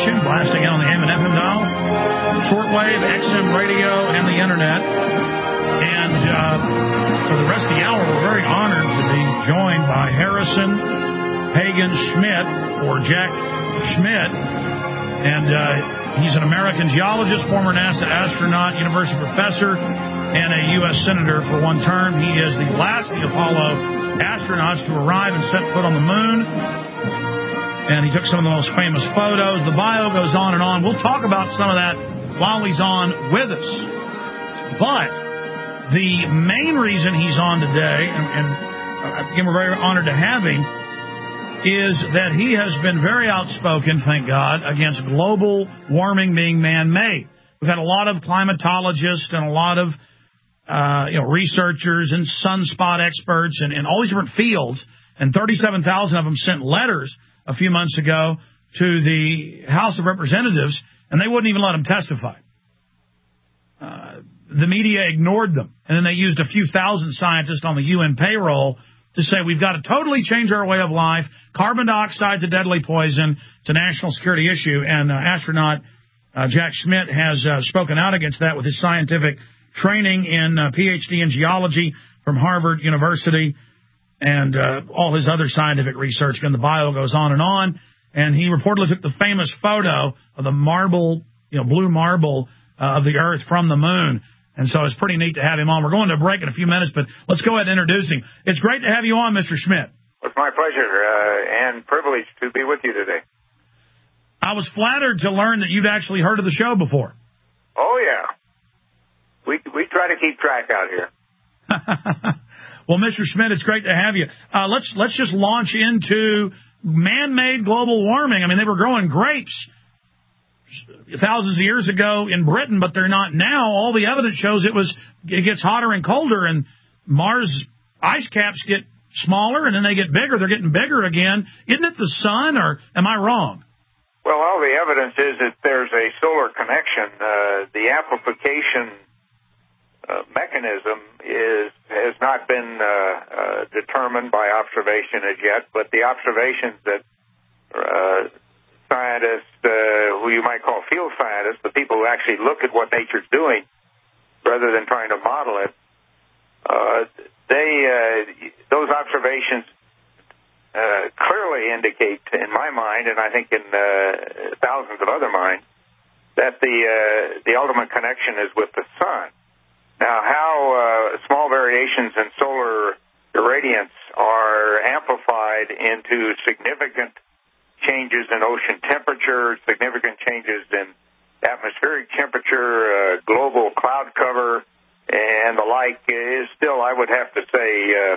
station, blasting out on the AM and FM dial, shortwave, XM radio, and the internet. And for the rest of the hour, we're very honored to be joined by Harrison Hagen Schmitt, or Jack Schmitt. And he's an American geologist, former NASA astronaut, university professor, and a U.S. senator for one term. He is the last of the Apollo astronauts to arrive and set foot on the moon. And he took some of the most famous photos. The bio goes on and on. We'll talk about some of that while he's on with us. But the main reason he's on today, and again, we're very honored to have him, is that he has been very outspoken, thank God, against global warming being man-made. We've had a lot of climatologists and a lot of researchers and sunspot experts and all these different fields, and 37,000 of them sent letters a few months ago to the House of Representatives, and they wouldn't even let them testify. The media ignored them, and then they used a few thousand scientists on the UN payroll to say we've got to totally change our way of life. Carbon dioxide's a deadly poison. It's a national security issue, and astronaut Jack Schmitt has spoken out against that with his scientific training in PhD in geology from Harvard University, and all his other scientific research. And the bio goes on. And he reportedly took the famous photo of the marble, blue marble of the Earth from the moon. And so it's pretty neat to have him on. We're going to break in a few minutes, but let's go ahead and introduce him. It's great to have you on, Mr. Schmitt. It's my pleasure and privilege to be with you today. I was flattered to learn that you'd actually heard of the show before. Oh, yeah. We try to keep track out here. Well, Mr. Schmitt, it's great to have you. Let's just launch into man-made global warming. I mean, they were growing grapes thousands of years ago in Britain, but they're not now. All the evidence shows it gets hotter and colder, and Mars ice caps get smaller, and then they get bigger. They're getting bigger again. Isn't it the sun, or am I wrong? Well, all the evidence is that there's a solar connection. The amplification mechanism has not been determined by observation as yet, but the observations that scientists, who you might call field scientists, the people who actually look at what nature's doing rather than trying to model it, those observations clearly indicate, in my mind, and I think in thousands of other minds, that the ultimate connection is with the sun. Now, how small variations in solar irradiance are amplified into significant changes in ocean temperature, significant changes in atmospheric temperature, global cloud cover, and the like is still, I would have to say,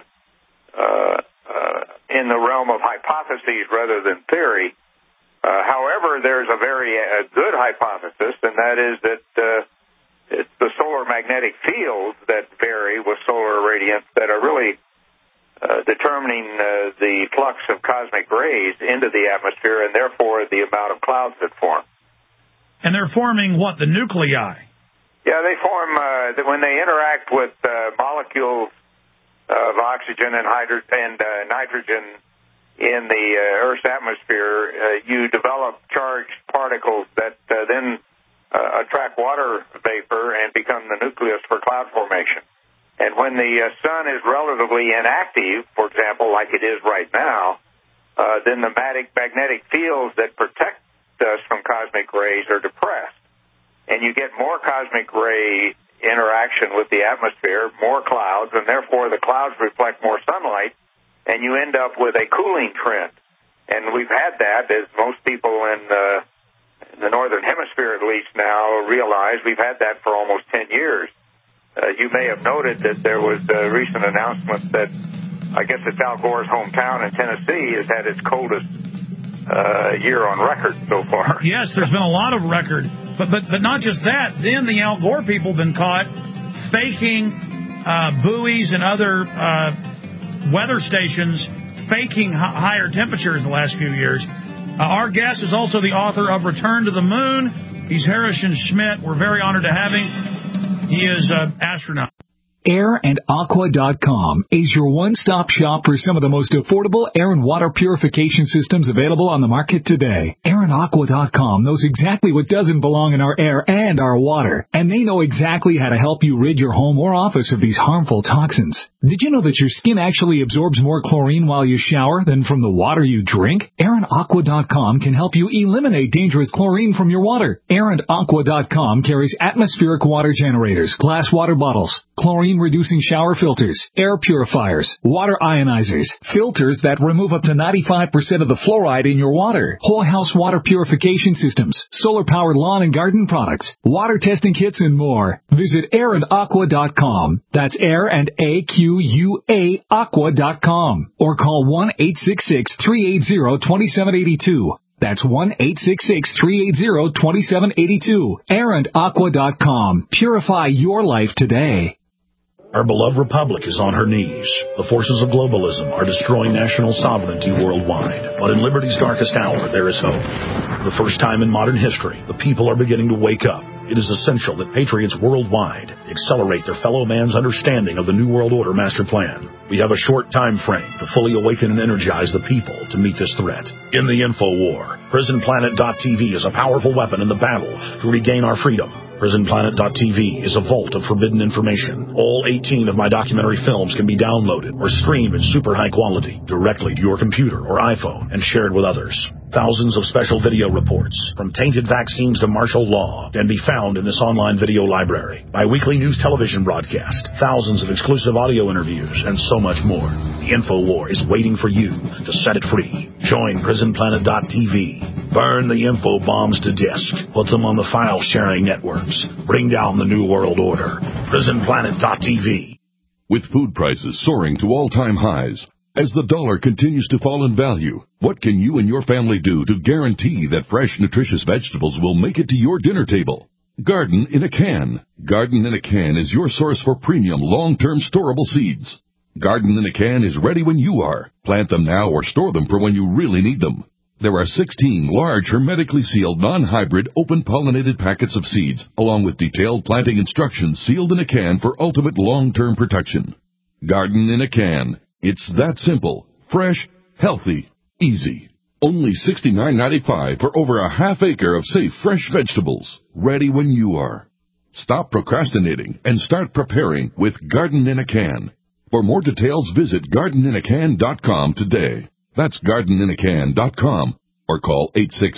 in the realm of hypotheses rather than theory. However, there's a very good hypothesis, and that is that it's the solar magnetic fields that vary with solar irradiance that are really determining the flux of cosmic rays into the atmosphere and therefore the amount of clouds that form. And they're forming what, the nuclei? Yeah, they form when they interact with molecules of oxygen and nitrogen in the Earth's atmosphere. You develop charged particles that then attract water vapor and become the nucleus for cloud formation. And when the sun is relatively inactive, for example, like it is right now, then the magnetic fields that protect us from cosmic rays are depressed. And you get more cosmic ray interaction with the atmosphere, more clouds, and therefore the clouds reflect more sunlight, and you end up with a cooling trend. And we've had that, as most people in the Northern Hemisphere at least now realize, we've had that for almost 10 years. You may have noted that there was a recent announcement that I guess it's Al Gore's hometown in Tennessee has had its coldest year on record so far. Yes, there's been a lot of record. But not just that. Then the Al Gore people have been caught faking buoys and other weather stations, faking higher temperatures the last few years. Our guest is also the author of Return to the Moon. He's Harrison Schmitt. We're very honored to have him. He is an astronaut. AirandAqua.com is your one-stop shop for some of the most affordable air and water purification systems available on the market today. AirandAqua.com knows exactly what doesn't belong in our air and our water, and they know exactly how to help you rid your home or office of these harmful toxins. Did you know that your skin actually absorbs more chlorine while you shower than from the water you drink? AirandAqua.com can help you eliminate dangerous chlorine from your water. AirandAqua.com carries atmospheric water generators, glass water bottles, chlorine-reducing shower filters, air purifiers, water ionizers, filters that remove up to 95% of the fluoride in your water, whole house water purification systems, solar-powered lawn and garden products, water testing kits, and more. Visit AirandAqua.com. That's Air and AQUA Aqua.com. Or call 1-866-380-2782. That's 1-866-380-2782. AirandAqua.com. Purify your life today. Our beloved republic is on her knees. The forces of globalism are destroying national sovereignty worldwide. But in liberty's darkest hour, there is hope. For the first time in modern history, the people are beginning to wake up. It is essential that patriots worldwide accelerate their fellow man's understanding of the New World Order master plan. We have a short time frame to fully awaken and energize the people to meet this threat. In the info war, PrisonPlanet.tv is a powerful weapon in the battle to regain our freedom. PrisonPlanet.tv is a vault of forbidden information. All 18 of my documentary films can be downloaded or streamed in super high quality directly to your computer or iPhone and shared with others. Thousands of special video reports, from tainted vaccines to martial law, can be found in this online video library. My weekly news television broadcast, thousands of exclusive audio interviews, and so much more. The info war is waiting for you to set it free. Join PrisonPlanet.tv. Burn the info bombs to disk. Put them on the file-sharing networks. Bring down the New World Order. PrisonPlanet.tv. With food prices soaring to all-time highs, as the dollar continues to fall in value, what can you and your family do to guarantee that fresh, nutritious vegetables will make it to your dinner table? Garden in a Can. Garden in a Can is your source for premium, long-term storable seeds. Garden in a Can is ready when you are. Plant them now or store them for when you really need them. There are 16 large, hermetically sealed, non-hybrid, open-pollinated packets of seeds, along with detailed planting instructions sealed in a can for ultimate long-term protection. Garden in a Can. It's that simple, fresh, healthy, easy. Only $69.95 for over a half acre of safe, fresh vegetables, ready when you are. Stop procrastinating and start preparing with Garden in a Can. For more details, visit gardeninacan.com today. That's gardeninacan.com or call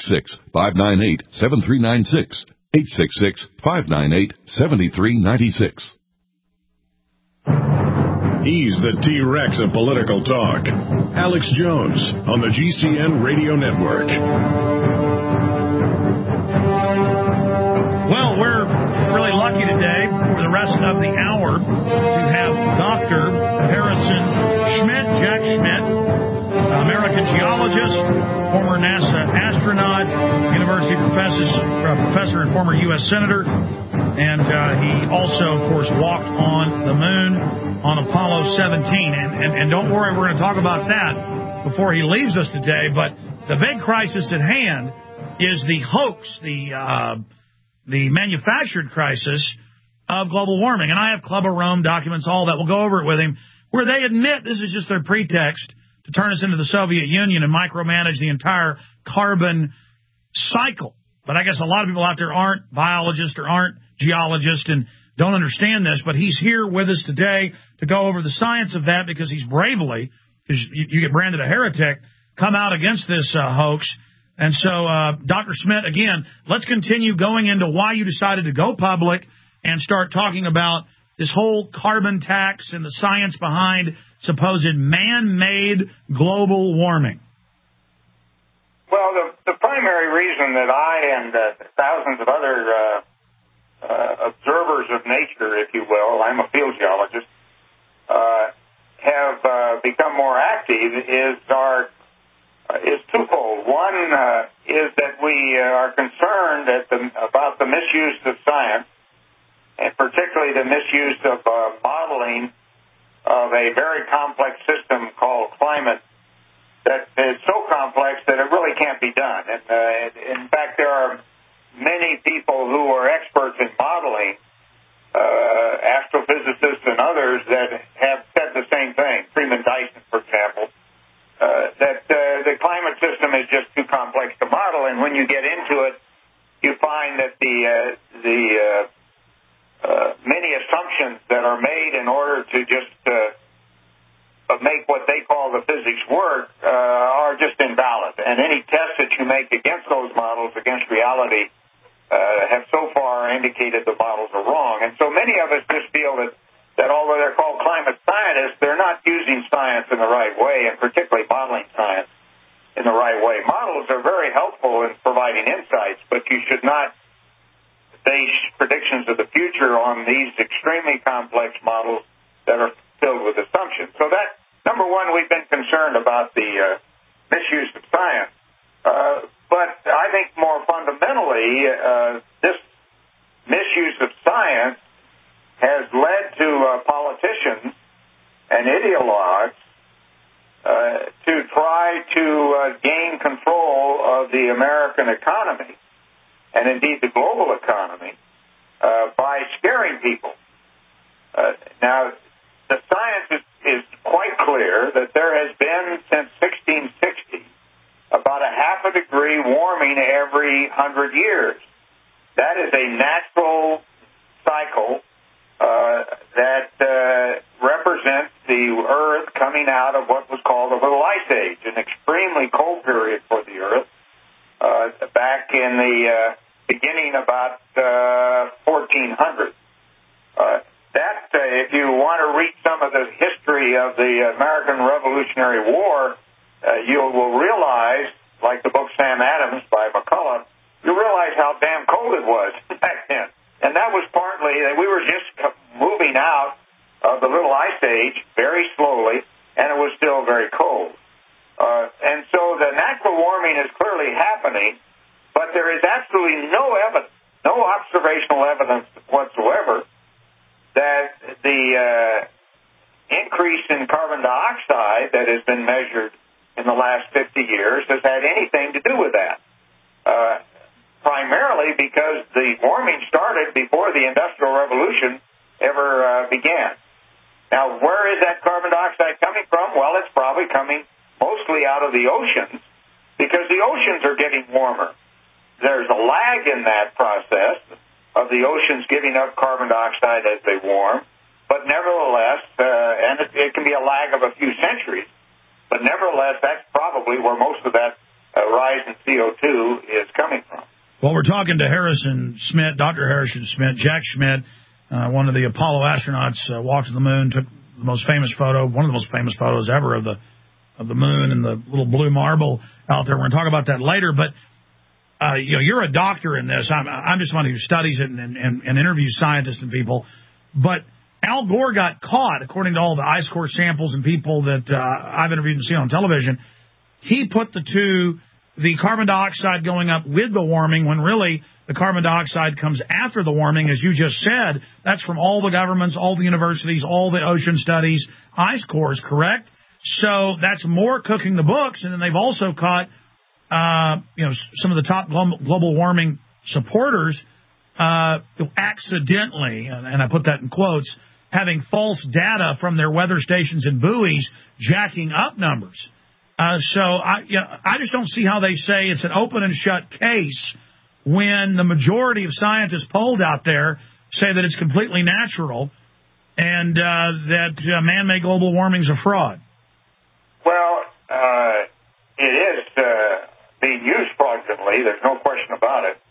866-598-7396, 866-598-7396. He's the T-Rex of political talk. Alex Jones on the GCN Radio Network. Well, we're really lucky today for the rest of the hour to have Dr. Harrison Schmitt, Jack Schmitt, American geologist, former NASA astronaut, university professor and former U.S. senator, and he also, of course, walked on the moon on Apollo 17. And don't worry, we're going to talk about that before he leaves us today. But the big crisis at hand is the hoax, the manufactured crisis of global warming. And I have Club of Rome documents, all that. We'll go over it with him, where they admit this is just their pretext to turn us into the Soviet Union and micromanage the entire carbon cycle. But I guess a lot of people out there aren't biologists or aren't geologists and don't understand this. But he's here with us today to go over the science of that, because he's bravely, because you get branded a heretic, come out against this hoax. And so, Dr. Schmitt, again, let's continue going into why you decided to go public and start talking about this whole carbon tax and the science behind supposed man-made global warming. Well, the primary reason that I and thousands of other observers of nature, if you will, I'm a field geologist, have become more active is twofold. One is that we are concerned about the misuse of science, and particularly the misuse of modeling of a very complex system called climate that is so complex that it really can't be done. And in fact, there are many people who are experts in modeling, astrophysicists and others, that have said the same thing. Freeman Dyson, for example, that the climate system is just too complex to model, and when you get into it, you find that the many assumptions that are made in order to just make what they call the physics work are just invalid. And any tests that you make against those models, against reality, have so far indicated the models are wrong. And so many of us just feel that although they're called climate scientists, they're not using science in the right way, and particularly modeling science in the right way. Models are very helpful in providing insights, but you should not base predictions of the future on these extremely complex models that are filled with assumptions. So that, number one, we've been concerned about the misuse of science. But I think more fundamentally, this misuse of science has led to politicians and ideologues to try to gain control of the American economy and indeed the global economy by scaring people. Now, the science is quite clear that there has been, since 1660, about a half a degree warming every 100 years. That is a natural cycle that represents the Earth coming out of what was called a little ice age, an extremely cold period for the Earth, back in the beginning about 1400. If you want to read some of the history of the American Revolutionary War, you will realize, like the book Sam Adams by McCullough, you realize how damn cold it was back then. And that was partly that we were just moving out of the little ice age very slowly, and it was still very cold. And so the natural warming is clearly happening, but there is absolutely no evidence, no observational evidence whatsoever that the increase in carbon dioxide that has been measured in the last 50 years has had anything to do with that. Primarily because the warming started before the Industrial Revolution ever began. Now, where is that carbon dioxide coming from? Well, it's probably coming mostly out of the oceans because the oceans are getting warmer. There's a lag in that process of the oceans giving up carbon dioxide as they warm, but nevertheless, and it can be a lag of a few centuries, but nevertheless, that's probably where most of that rise in CO2 is coming from. Well, we're talking to Harrison Schmitt, Dr. Harrison Schmitt. Jack Schmitt, one of the Apollo astronauts, walked to the moon, took the most famous photo, one of the most famous photos ever of the moon and the little blue marble out there. We're going to talk about that later, but you're a doctor in this. I'm just one who studies it and interviews scientists and people. But Al Gore got caught, according to all the ice core samples and people that I've interviewed and seen on television. He put the carbon dioxide going up with the warming when really the carbon dioxide comes after the warming, as you just said. That's from all the governments, all the universities, all the ocean studies, ice cores, correct? So that's more cooking the books. And then they've also caught some of the top global warming supporters accidentally, and I put that in quotes, having false data from their weather stations and buoys jacking up numbers. So I just don't see how they say it's an open and shut case when the majority of scientists polled out there say that it's completely natural and that man-made global warming is a fraud. Well, it is being used fraudulently. There's no question about it.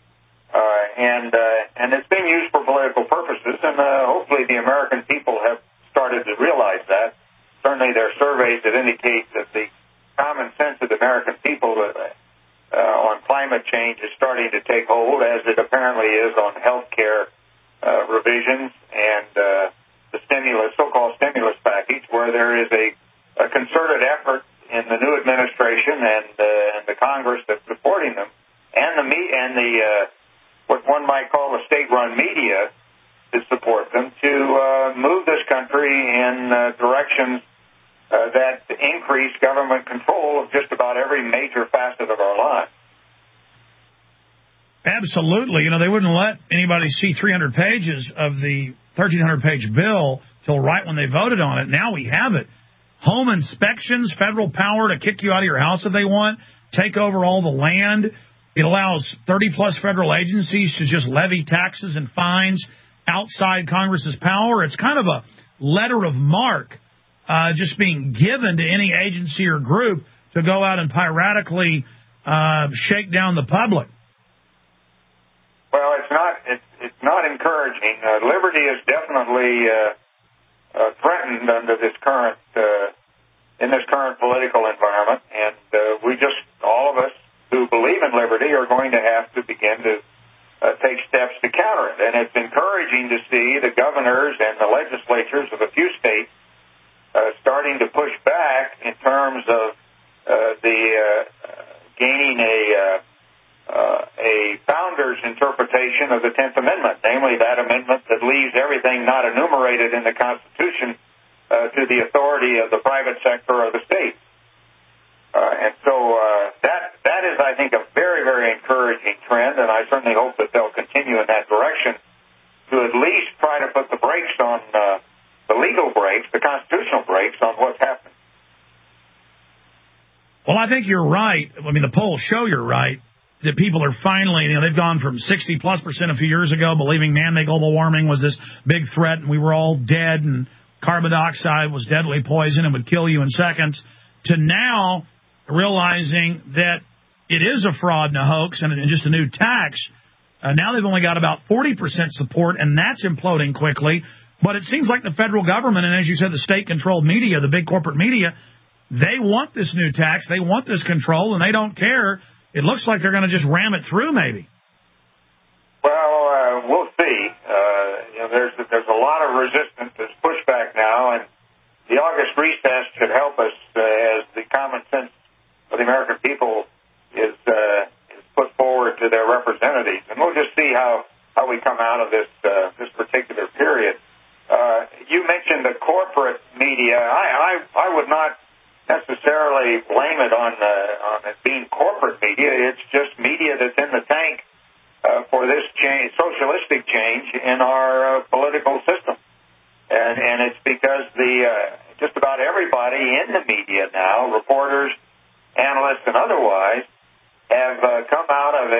And it's being used for political purposes, and hopefully the American people have started to realize that. Certainly there are surveys that indicate that the common sense of the American people on climate change is starting to take hold, as it apparently is on health care revisions and the so-called stimulus package, where there is a concerted effort in the new administration and the Congress that's supporting them, and the what one might call the state-run media to support them, to move this country in directions that increase government control of just about every major facet of our lives. Absolutely. They wouldn't let anybody see 300 pages of the 1,300-page bill till right when they voted on it. Now we have it. Home inspections, federal power to kick you out of your house if they want, take over all the land. It allows 30-plus federal agencies to just levy taxes and fines outside Congress's power. It's kind of a letter of marque just being given to any agency or group to go out and piratically shake down the public. Well, it's not encouraging. Liberty is definitely threatened under this current in this current political environment, and we just, all of us who believe in liberty, are going to have to begin to take steps to counter it. And it's encouraging to see the governors and the legislatures of a few states starting to push back in terms of gaining a founder's interpretation of the 10th Amendment, namely that amendment that leaves everything not enumerated in the Constitution to the authority of the private sector or the state. And so that is, I think, a very, very encouraging trend, and I certainly hope that they'll continue in that direction to at least try to put the brakes on the legal brakes, the constitutional brakes on what's happening. Well, I think you're right. I mean, the polls show you're right, that people are finally, they've gone from 60+% a few years ago, believing man-made global warming was this big threat and we were all dead and carbon dioxide was deadly poison and would kill you in seconds, to now realizing that it is a fraud and a hoax and just a new tax. Now they've only got about 40% support, and that's imploding quickly. But it seems like the federal government, and as you said, the state-controlled media, the big corporate media, they want this new tax, they want this control, and they don't care. It looks like they're going to just ram it through, maybe. Well, we'll see. There's a lot of resistance, there's pushback now, and the August recess should help us as the common sense of the American people is put forward to their representatives, and we'll just see how we come out of this particular period. You mentioned the corporate media. I would not necessarily blame it on it being corporate media. It's just media that's in the tank for this change, socialistic change in our political system, and it's because just about everybody in the media now, reporters, analysts, and otherwise, have come out of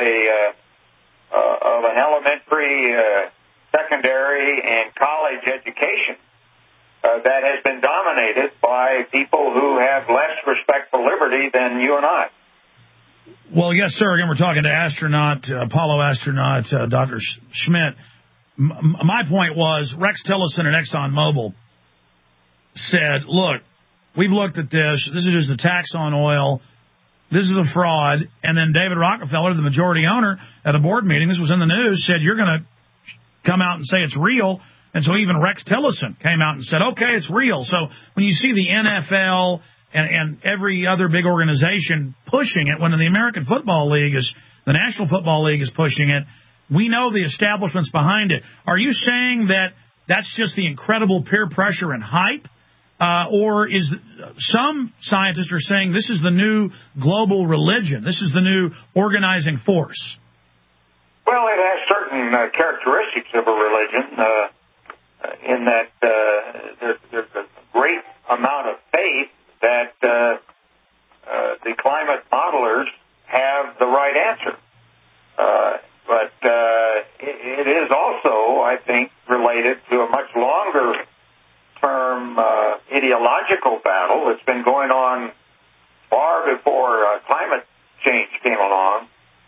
an elementary, secondary, and college education that has been dominated by people who have less respect for liberty than you and I. Well, yes, sir. Again, we're talking to Apollo astronaut, Dr. Schmidt. My point was, Rex Tillerson at ExxonMobil said, look, we've looked at this. This is just a tax on oil. This is a fraud. And then David Rockefeller, the majority owner at a board meeting, this was in the news, said, you're going to come out and say it's real. And so even Rex Tillerson came out and said, okay, it's real. So when you see the NFL and every other big organization pushing it, when the American Football League the National Football League is pushing it, we know the establishment's behind it. Are you saying that that's just the incredible peer pressure and hype? Or is some scientists are saying this is the new global religion? This is the new organizing force? Well, it has certain characteristics of a religion in that there's a great amount of faith that the climate modelers have the right answer. But it is also, I think, related to a much longer-term ideological battle that's been going on far before climate change came along.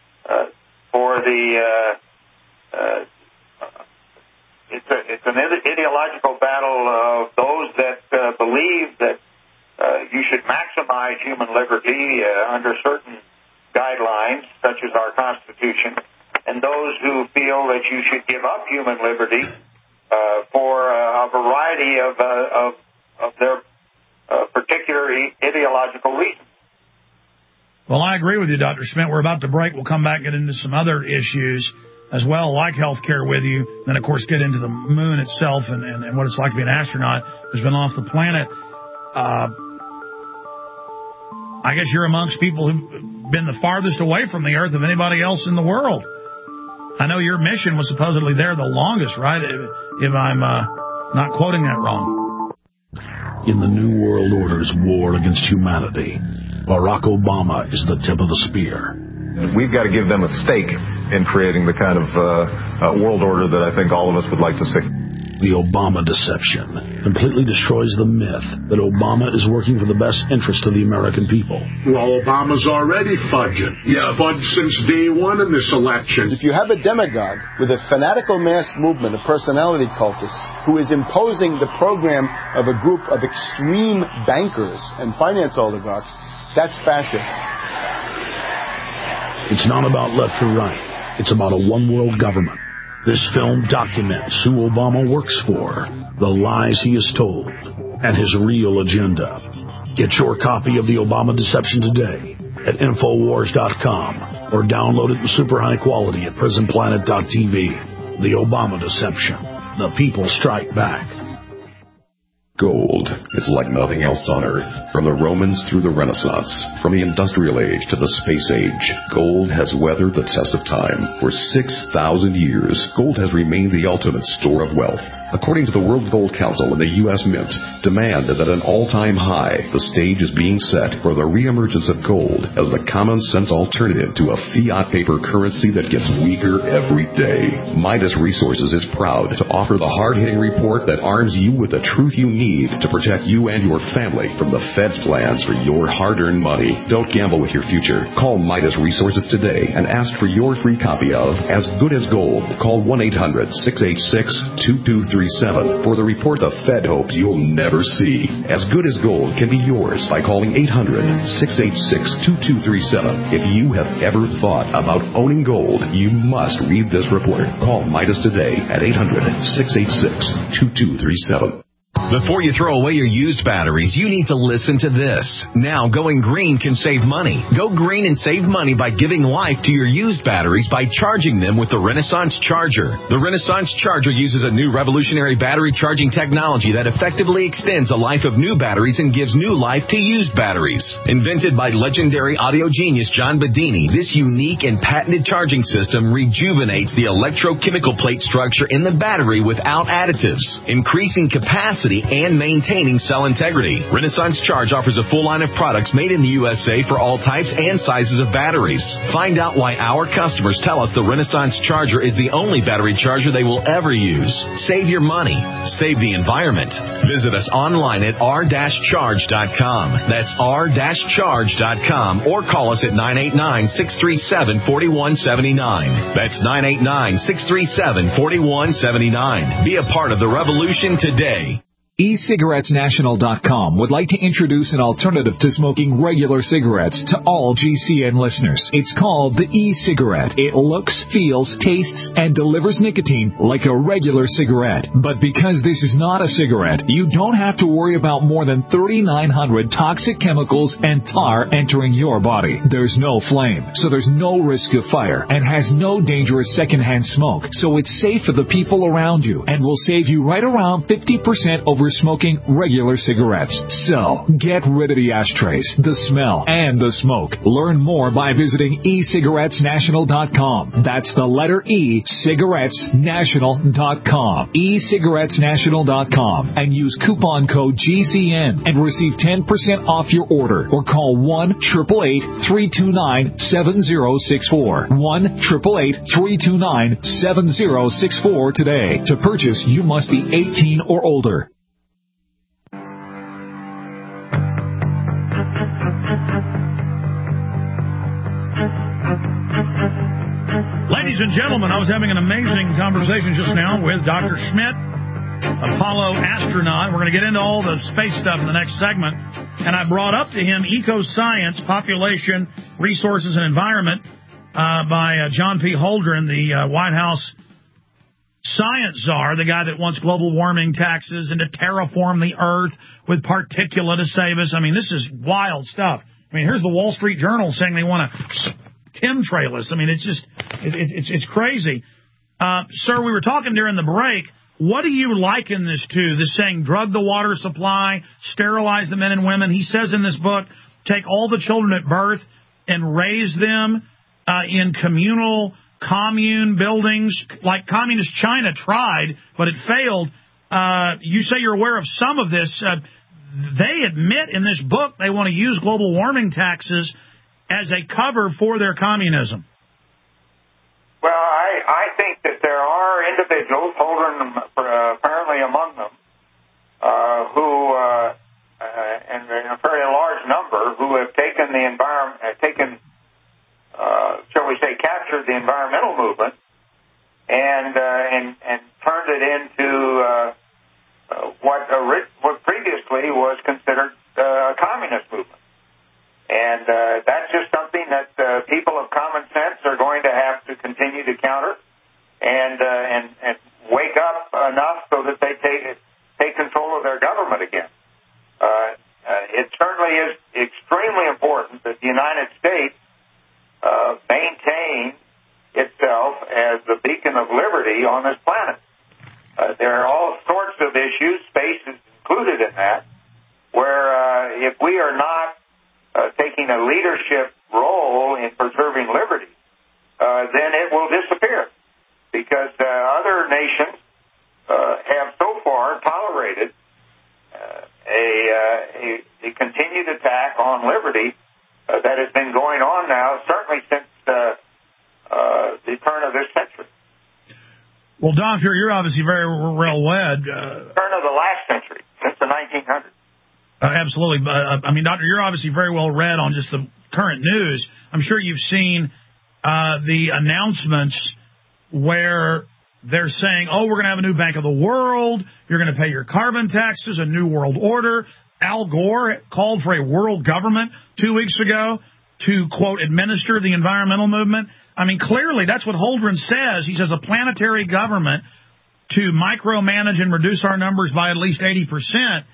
It's an ideological battle of those that believe that you should maximize human liberty under certain guidelines, such as our Constitution, and those who feel that you should give up human liberty for a variety of their particular ideological reasons. Well, I agree with you, Dr. Schmidt. We're about to break. We'll come back and get into some other issues as well, like healthcare with you. Then, of course, get into the moon itself and what it's like to be an astronaut who's been off the planet. I guess you're amongst people who've been the farthest away from the Earth of anybody else in the world. I know your mission was supposedly there the longest, right? If I'm not quoting that wrong. In the New World Order's war against humanity, Barack Obama is the tip of the spear. We've got to give them a stake in creating the kind of world order that I think all of us would like to see. The Obama deception completely destroys the myth that Obama is working for the best interest of the American people. Well, Obama's already fudging. He's fudged since day one in this election. If you have a demagogue with a fanatical mass movement of personality cultists who is imposing the program of a group of extreme bankers and finance oligarchs, that's fascism. It's not about left or right. It's about a one-world government. This film documents who Obama works for, the lies he has told, and his real agenda. Get your copy of The Obama Deception today at Infowars.com or download it in super high quality at PrisonPlanet.tv. The Obama Deception. The people strike back. Gold is like nothing else on Earth. From the Romans through the Renaissance, from the Industrial Age to the Space Age, gold has weathered the test of time. For 6,000 years, gold has remained the ultimate store of wealth. According to the World Gold Council and the U.S. Mint, demand is at an all-time high. The stage is being set for the reemergence of gold as the common-sense alternative to a fiat paper currency that gets weaker every day. Midas Resources is proud to offer the hard-hitting report that arms you with the truth you need to protect you and your family from the Fed's plans for your hard-earned money. Don't gamble with your future. Call Midas Resources today and ask for your free copy of As Good as Gold. Call 1-800-686-2237 for the report the Fed hopes you'll never see. As Good as Gold can be yours by calling 800-686-2237. If you have ever thought about owning gold, you must read this report. Call Midas today at 800-686-2237. Before you throw away your used batteries, you need to listen to this. Now, going green can save money. Go green and save money by giving life to your used batteries by charging them with the Renaissance Charger. The Renaissance Charger uses a new revolutionary battery charging technology that effectively extends the life of new batteries and gives new life to used batteries. Invented by legendary audio genius John Bedini, this unique and patented charging system rejuvenates the electrochemical plate structure in the battery without additives, increasing capacity and maintaining cell integrity. Renaissance Charge offers a full line of products made in the USA for all types and sizes of batteries. Find out why our customers tell us the Renaissance Charger is the only battery charger they will ever use. Save your money. Save the environment. Visit us online at r-charge.com. That's r-charge.com or call us at 989-637-4179. That's 989-637-4179. Be a part of the revolution today. eCigarettesNational.com would like to introduce an alternative to smoking regular cigarettes to all GCN listeners. It's called the e-cigarette. It looks, feels, tastes, and delivers nicotine like a regular cigarette. But because this is not a cigarette, you don't have to worry about more than 3,900 toxic chemicals and tar entering your body. There's no flame, so there's no risk of fire, and has no dangerous secondhand smoke, so it's safe for the people around you and will save you right around 50% over smoking regular cigarettes. So, get rid of the ashtrays, the smell, and the smoke. Learn more by visiting eCigarettesNational.com. That's the letter E, cigarettesnational.com. eCigarettesNational.com. And use coupon code GCN and receive 10% off your order. Or call 1-888-329-7064. 1-888-329-7064 today. To purchase, you must be 18 or older. Ladies and gentlemen, I was having an amazing conversation just now with Dr. Schmidt, Apollo astronaut. We're going to get into all the space stuff in the next segment. And I brought up to him Eco-Science, Population, Resources, and Environment by John P. Holdren, the White House science czar, the guy that wants global warming taxes and to terraform the Earth with particula to save us. I mean, this is wild stuff. I mean, here's the Wall Street Journal saying they want to chemtrail us. I mean, it's just, it's crazy. Sir, we were talking during the break. What do you liken this to? This saying, drug the water supply, sterilize the men and women. He says in this book, take all the children at birth and raise them in communal commune buildings, like communist China tried, but it failed. You say you're aware of some of this. They admit in this book they want to use global warming taxes as a cover for their communism. Well, I think that there are individuals, Holdren apparently among them, who, and a very large number, who have taken the shall we say, captured the environmental movement and turned it into what previously was considered a communist movement. And that's just something that people of common sense are going to have to continue to counter and wake up enough so that they take control of their government again. It certainly is extremely important that the United States maintain itself as the beacon of liberty on this planet. There are all sorts of issues, space is included in that, where if we are not taking a leadership role in preserving liberty, then it will disappear. Because other nations have so far tolerated a continued attack on liberty that has been going on now, certainly since the turn of this century. Well, Don, you're obviously very well-read. Turn of the last century, since the 1900s. Absolutely. I mean, Doctor, you're obviously very well-read on just the current news. I'm sure you've seen the announcements where they're saying, oh, we're going to have a new Bank of the World, you're going to pay your carbon taxes, a new world order. Al Gore called for a world government 2 weeks ago to, quote, administer the environmental movement. I mean, clearly that's what Holdren says. He says a planetary government to micromanage and reduce our numbers by at least 80%.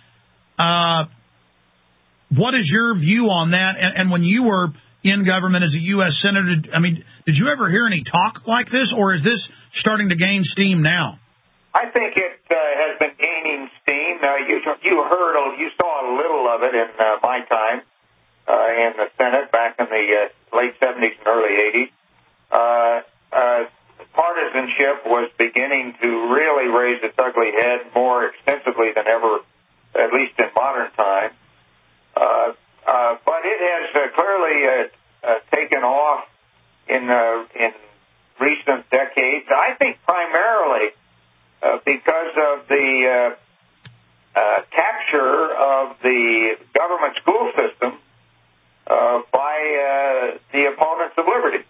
What is your view on that? And when you were in government as a U.S. Senator, I mean, did you ever hear any talk like this, or is this starting to gain steam now? I think it has been gaining steam. You saw a little of it in my time in the Senate back in the late 70s and early 80s. Partisanship was beginning to really raise its ugly head more extensively than ever, at least in modern times. But it has clearly taken off in recent decades. I think primarily because of the capture of the government school system by the opponents of liberty.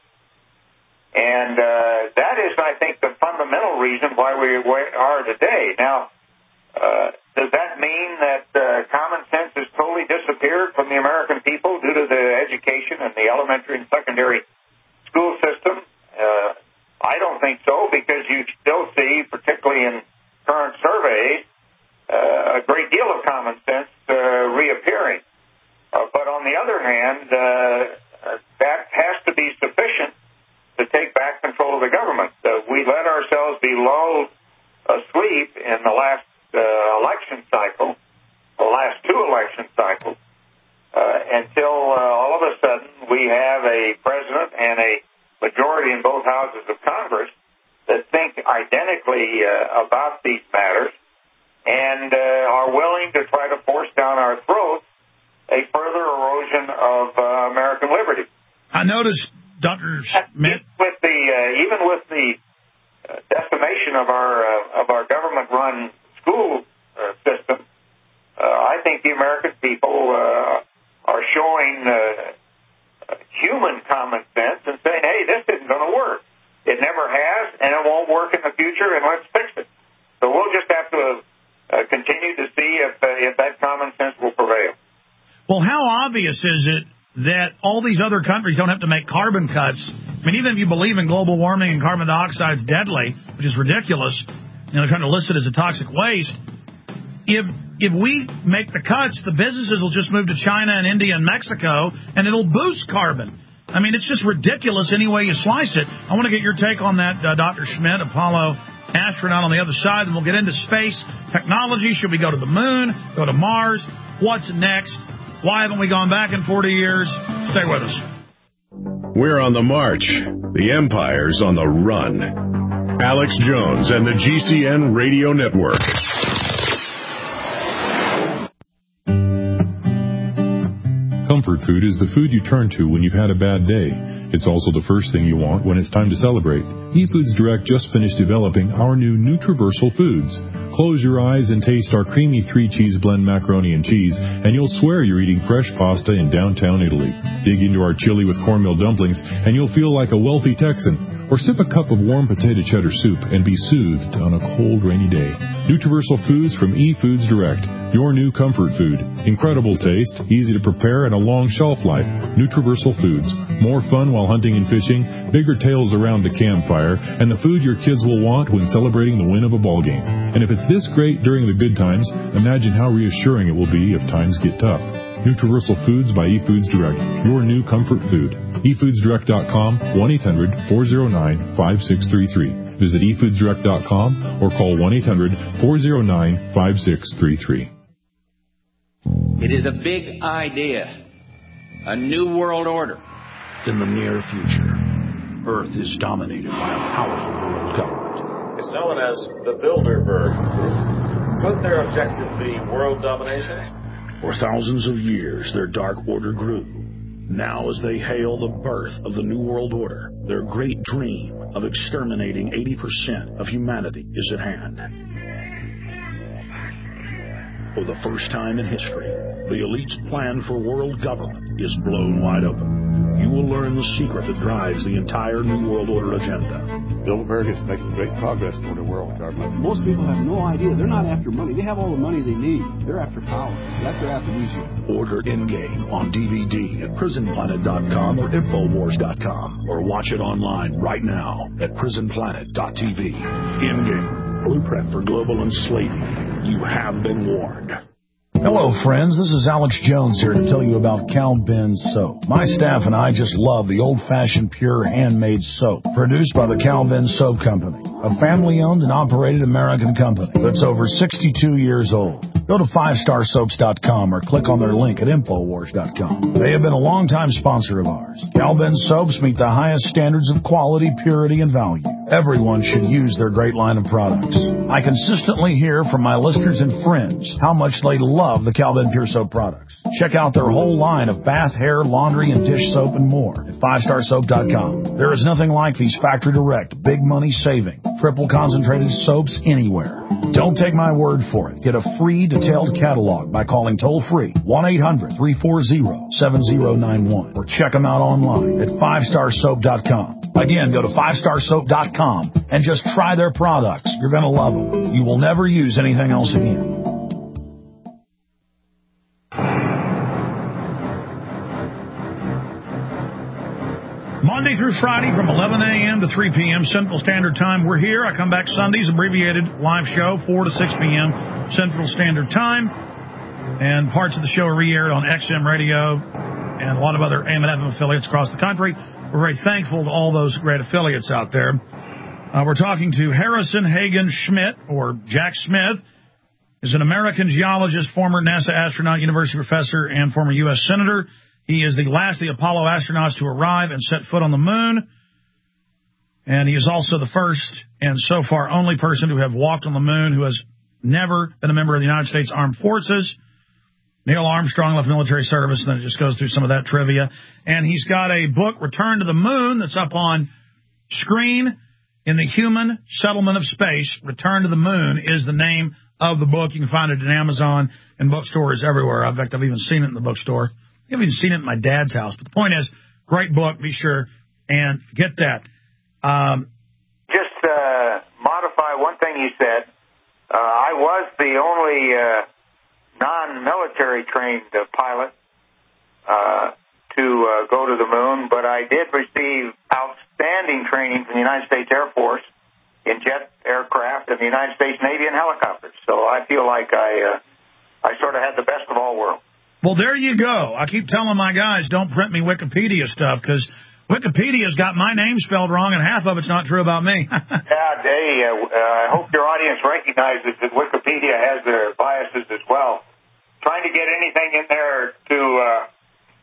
And that is, I think, the fundamental reason why we are today. Now, does that mean that common sense has totally disappeared from the American people due to the education and the elementary and secondary school system? I don't think so, because you still see, particularly in current surveys, a great deal of common sense reappearing. But on the other hand, that has to be sufficient to take back control of the government. We let ourselves be lulled asleep in the last election cycle, the last two election cycles, until all of a sudden we have a president and a majority in both houses of Congress that think identically about these matters and are willing to try to force down our throats a further erosion of American liberty. I noticed, Dr. Schmidt, even with the decimation of our government-run school system, I think the American people are showing human common sense and saying, hey, this isn't going to work. It never has, and it won't work in the future, and let's fix it. So we'll just have to continue to see if that common sense will prevail. Well, how obvious is it that all these other countries don't have to make carbon cuts? I mean, even if you believe in global warming and carbon dioxide is deadly, which is ridiculous, they're kind of listed as a toxic waste. If we make the cuts, the businesses will just move to China and India and Mexico, and it'll boost carbon. I mean, it's just ridiculous any way you slice it. I want to get your take on that, Dr. Schmidt, Apollo astronaut on the other side, and we'll get into space technology. Should we go to the moon, go to Mars? What's next? Why haven't we gone back in 40 years? Stay with us. We're on the march. The empire's on the run. Alex Jones and the GCN Radio Network. Comfort food is the food you turn to when you've had a bad day. It's also the first thing you want when it's time to celebrate. eFoods Direct just finished developing our new Nutriversal Foods. Close your eyes and taste our creamy 3-cheese blend macaroni and cheese, and you'll swear you're eating fresh pasta in downtown Italy. Dig into our chili with cornmeal dumplings, and you'll feel like a wealthy Texan. Or sip a cup of warm potato cheddar soup and be soothed on a cold, rainy day. Nutriversal Foods from eFoods Direct. Your new comfort food. Incredible taste, easy to prepare, and a long shelf life. Nutriversal Foods. More fun while hunting and fishing, bigger tales around the campfire, and the food your kids will want when celebrating the win of a ball game. And if it's this great during the good times, imagine how reassuring it will be if times get tough. Nutriversal Foods by eFoods Direct. Your new comfort food. eFoodsDirect.com, 1-800-409-5633. Visit eFoodsDirect.com or call 1-800-409-5633. It is a big idea. A new world order. In the near future, Earth is dominated by a powerful world government. It's known as the Bilderberg Group. Could their objective be world domination? For thousands of years, their dark order grew. Now, as they hail the birth of the New World Order, their great dream of exterminating 80% of humanity is at hand. For the first time in history, the elite's plan for world government is blown wide open. You will learn the secret that drives the entire New World Order agenda. Bilderberg is making great progress toward a world government. Most people have no idea. They're not after money. They have all the money they need. They're after power. That's their aphrodisiac. Order Endgame on DVD at prisonplanet.com or Infowars.com, or watch it online right now at prisonplanet.tv. Endgame, blueprint for global enslavement. You have been warned. Hello, friends. This is Alex Jones here to tell you about Cal Ben Soap. My staff and I just love the old-fashioned, pure, handmade soap produced by the Cal Ben Soap Company, a family-owned and operated American company that's over 62 years old. Go to 5starsoaps.com or click on their link at Infowars.com. They have been a longtime sponsor of ours. Cal Ben Soaps meet the highest standards of quality, purity, and value. Everyone should use their great line of products. I consistently hear from my listeners and friends how much they love the Cal Ben Pure Soap products. Check out their whole line of bath, hair, laundry, and dish soap and more at 5starsoap.com. There is nothing like these factory direct, big money saving, triple concentrated soaps anywhere. Don't take my word for it. Get a free detailed catalog by calling toll-free 1-800-340-7091 or check them out online at 5starsoap.com. Again, go to 5starsoap.com and just try their products. You're going to love them. You will never use anything else again. Monday through Friday from 11 a.m. to 3 p.m. Central Standard Time. We're here. I come back Sundays, abbreviated live show, 4 to 6 p.m. Central Standard Time. And parts of the show are re-aired on XM Radio and a lot of other AM and FM affiliates across the country. We're very thankful to all those great affiliates out there. We're talking to Harrison Hagen Schmitt, or Jack Smith. He's an American geologist, former NASA astronaut, university professor, and former U.S. Senator. He is the last of the Apollo astronauts to arrive and set foot on the moon. And he is also the first and so far only person to have walked on the moon who has never been a member of the United States Armed Forces. Neil Armstrong left military service, and then it just goes through some of that trivia. And he's got a book, Return to the Moon, that's up on screen in the Human Settlement of Space. Return to the Moon is the name of the book. You can find it at Amazon and bookstores everywhere. In fact, I've even seen it in the bookstore. I haven't even seen it in my dad's house. But the point is, great book. Be sure and get that. Just modify one thing you said. I was the only non-military trained pilot to go to the moon, but I did receive outstanding training from the United States Air Force in jet aircraft and the United States Navy in helicopters. So I feel like I sort of had the best of all worlds. Well, there you go. I keep telling my guys, don't print me Wikipedia stuff, because Wikipedia's got my name spelled wrong, and half of it's not true about me. I hope your audience recognizes that Wikipedia has their biases as well. Trying to get anything in there to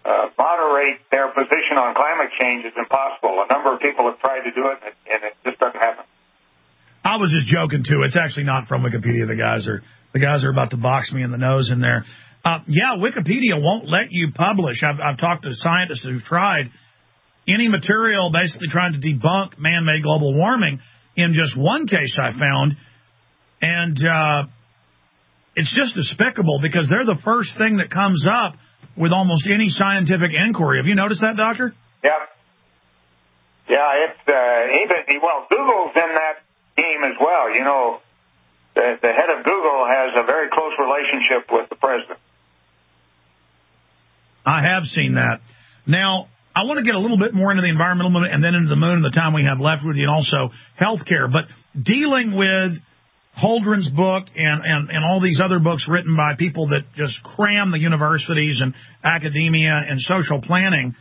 moderate their position on climate change is impossible. A number of people have tried to do it, and it just doesn't happen. I was just joking, too. It's actually not from Wikipedia. The guys are about to box me in the nose in there. Yeah, Wikipedia won't let you publish. I've talked to scientists who've tried any material basically trying to debunk man-made global warming. In just one case I found, and it's just despicable because they're the first thing that comes up with almost any scientific inquiry. Have you noticed that, Doctor? Yeah. Yeah, it's Google's in that game as well. You know, the head of Google has a very close relationship with the president. I have seen that. Now, I want to get a little bit more into the environmental movement and then into the moon in the time we have left with you, and also healthcare. But dealing with Holdren's book and all these other books written by people that just cram the universities and academia and social planning,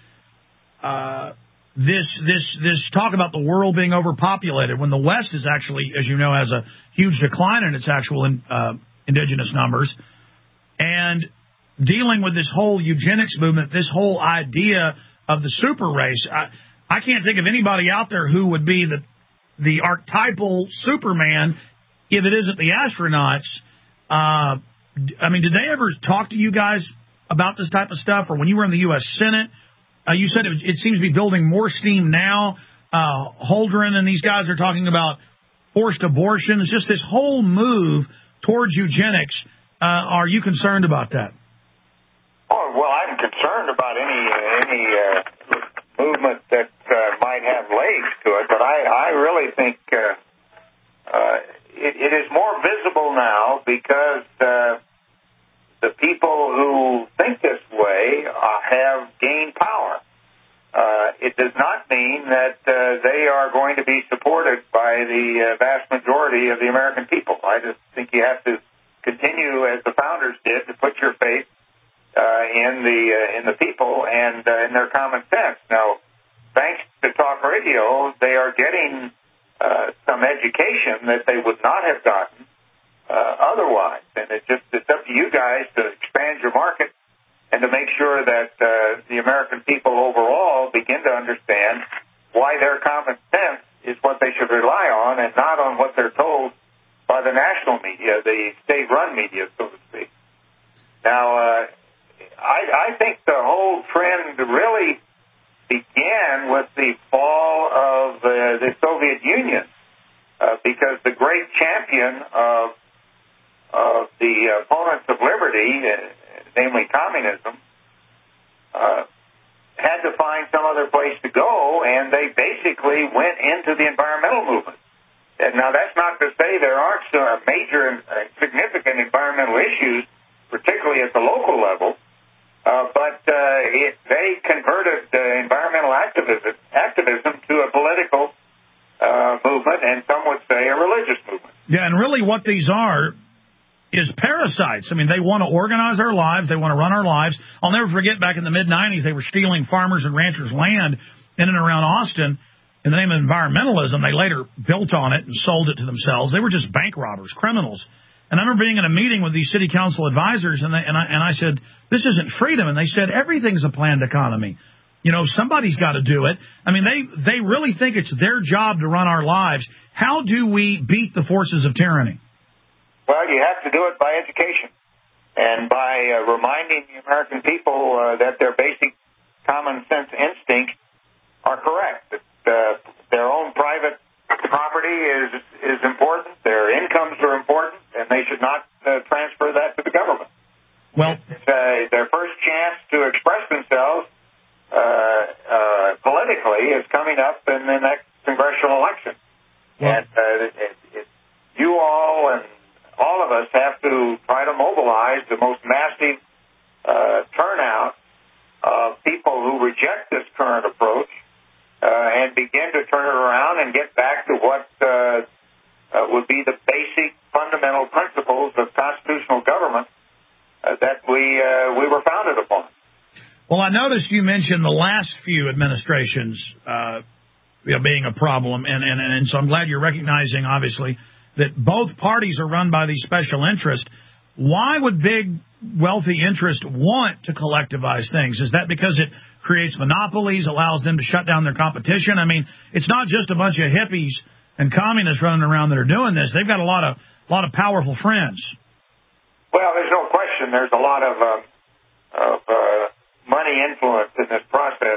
this talk about the world being overpopulated when the West is actually, as you know, has a huge decline in its actual indigenous numbers, and dealing with this whole eugenics movement, this whole idea of the super race. I can't think of anybody out there who would be the archetypal Superman if it isn't the astronauts. I mean, did they ever talk to you guys about this type of stuff? Or when you were in the U.S. Senate, you said it seems to be building more steam now. Holdren and these guys are talking about forced abortions, just this whole move towards eugenics. Are you concerned about that? Oh, well, I'm concerned about any movement that might have legs to it, but I really think it is more visible now because the people who think this way have gained power. It does not mean that they are going to be supported by the vast majority of the American people. I just think you have to continue, as the founders did, to put your faith in the people and in their common sense. Now, thanks to talk radio, they are getting some education that they would not have gotten otherwise. And it's up to you guys to expand your market and to make sure that the American people overall begin to understand why their common sense is what they should rely on and not on what they're told by the national media, the state-run media, so to speak. Now, I think the whole trend really began with the fall of the Soviet Union because the great champion of the opponents of liberty, namely communism, had to find some other place to go, and they basically went into the environmental movement. And now, that's not to say there aren't major and significant environmental issues, particularly at the local level, but they converted environmental activism to a political movement, and some would say a religious movement. Yeah, and really what these are is parasites. I mean, they want to organize our lives. They want to run our lives. I'll never forget back in the mid-'90s, they were stealing farmers' and ranchers' land in and around Austin in the name of environmentalism. They later built on it and sold it to themselves. They were just bank robbers, criminals. And I remember being in a meeting with these city council advisors, and I said, this isn't freedom. And they said, everything's a planned economy. You know, somebody's got to do it. I mean, they really think it's their job to run our lives. How do we beat the forces of tyranny? Well, you have to do it by education and by reminding the American people that their basic common sense instincts are correct. That their own private property is important, their incomes are important, and they should not transfer that to the government. Well, their first chance to express themselves politically is coming up in the next congressional election. Well, and you all and all of us have to try to mobilize the most massive turnout of people who reject this current approach and begin to turn it around and get back to what would be the basic fundamental principles of constitutional government that we were founded upon. Well, I noticed you mentioned the last few administrations being a problem, and so I'm glad you're recognizing, obviously, that both parties are run by these special interests. Why would big wealthy interests want to collectivize things? Is that because it creates monopolies, allows them to shut down their competition? I mean, it's not just a bunch of hippies and communists running around that are doing this. They've got a lot of powerful friends. Well, there's no question. There's a lot of money influence in this process,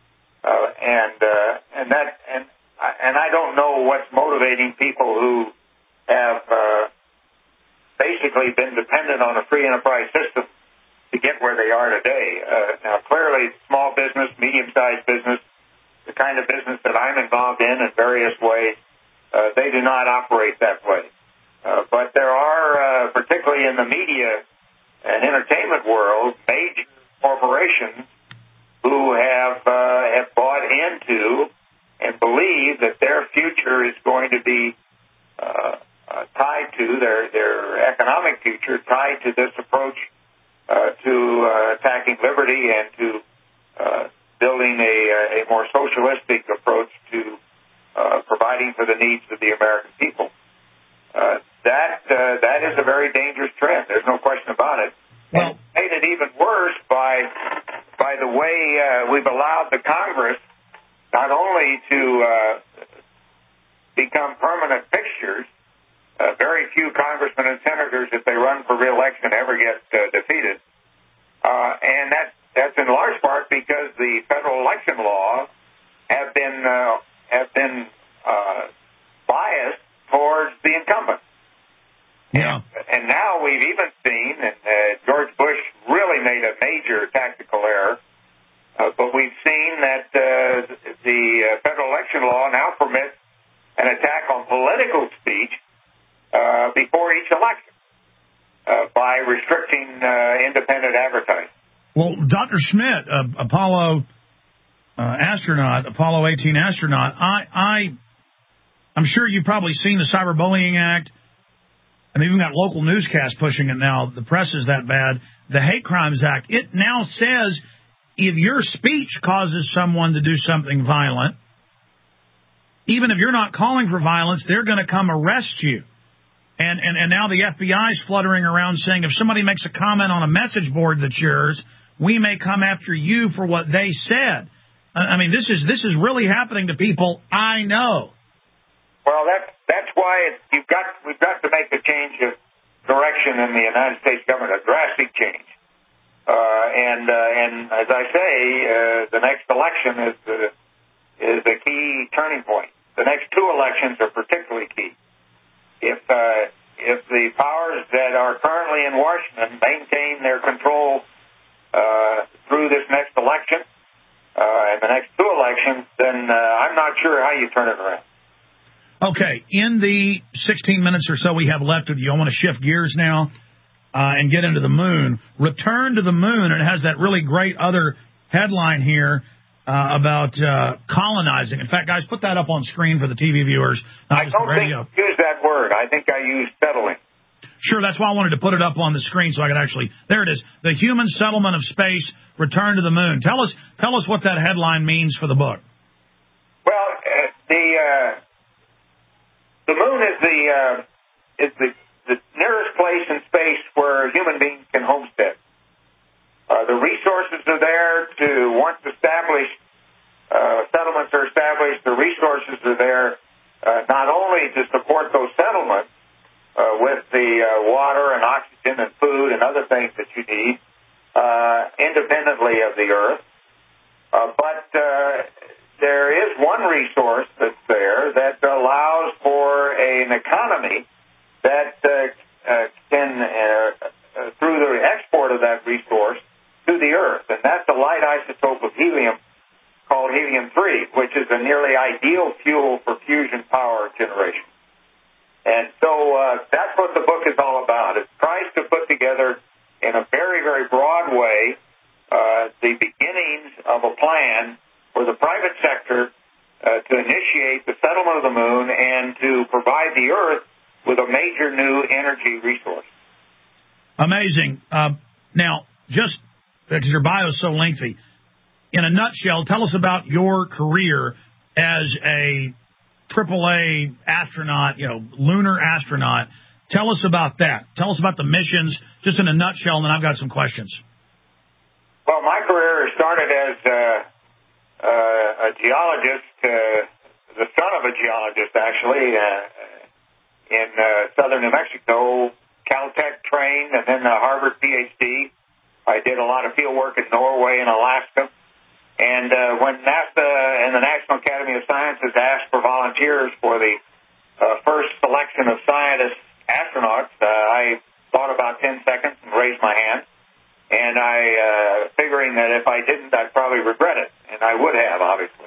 and I don't know what's motivating people who have basically been dependent on a free enterprise system to get where they are today. Now, clearly, small business, medium-sized business, the kind of business that I'm involved in various ways, they do not operate that way. But there are, particularly in the media and entertainment world, major corporations who have bought into and believe that their future is going to be tied to their economic future, tied to this approach to attacking liberty and to building a more socialistic approach to providing for the needs of the American people. That is a very dangerous trend. There's no question about it. Well, and it's made it even worse by the way we've allowed the Congress not only to become permanent fixtures. Very few congressmen and senators, if they run for re-election, ever get defeated. And that's in large part because the federal election laws have been biased towards the incumbent. Yeah. And now we've even seen, and George Bush really made a major tactical error, but we've seen that the federal election law now permits an attack on political speech before each election by restricting independent advertising. Well, Dr. Schmidt, Apollo 18 astronaut, I'm sure you've probably seen the Cyberbullying Act, and they've even got local newscasts pushing it now. The press is that bad. The Hate Crimes Act, it now says if your speech causes someone to do something violent, even if you're not calling for violence, they're going to come arrest you. And now the FBI is fluttering around saying if somebody makes a comment on a message board that's yours, we may come after you for what they said. I mean, this is really happening to people I know. Well, that's why we've got to make a change of direction in the United States government, a drastic change. And as I say, the next election is the key turning point. The next two elections are particularly key. If the powers that are currently in Washington maintain their control through this next election and the next two elections, then I'm not sure how you turn it around. Okay, in the 16 minutes or so we have left with you, I want to shift gears now and get into the moon. Return to the moon, and it has that really great other headline here about colonizing. In fact, guys, put that up on screen for the TV viewers. I don't think you use that word. I think I use settling. Sure, that's why I wanted to put it up on the screen so I could actually... There it is. The Human Settlement of Space, Return to the Moon. Tell us what that headline means for the book. Well, the moon is the nearest place in space where human beings can homestead. The resources are there to, once established, settlements are established, the resources are there not only to support those settlements with the water and oxygen and food and other things that you need independently of the Earth, but there is one resource that's there that allows for an economy that can, through the export of that resource, to the Earth, and that's a light isotope of helium called helium-3, which is a nearly ideal fuel for fusion power generation. And so that's what the book is all about. It tries to put together in a very, very broad way the beginnings of a plan for the private sector to initiate the settlement of the moon and to provide the Earth with a major new energy resource. Amazing. Now, just because your bio is so lengthy, in a nutshell, tell us about your career as a AAA astronaut, lunar astronaut. Tell us about that. Tell us about the missions, just in a nutshell, and then I've got some questions. Well, my career started as a geologist, the son of a geologist, actually, in southern New Mexico, Caltech trained, and then a Harvard PhD. I did a lot of field work in Norway and Alaska. And when NASA and the National Academy of Sciences asked for volunteers for the first selection of scientists, astronauts, I thought about 10 seconds and raised my hand. And figuring that if I didn't, I'd probably regret it. And I would have, obviously.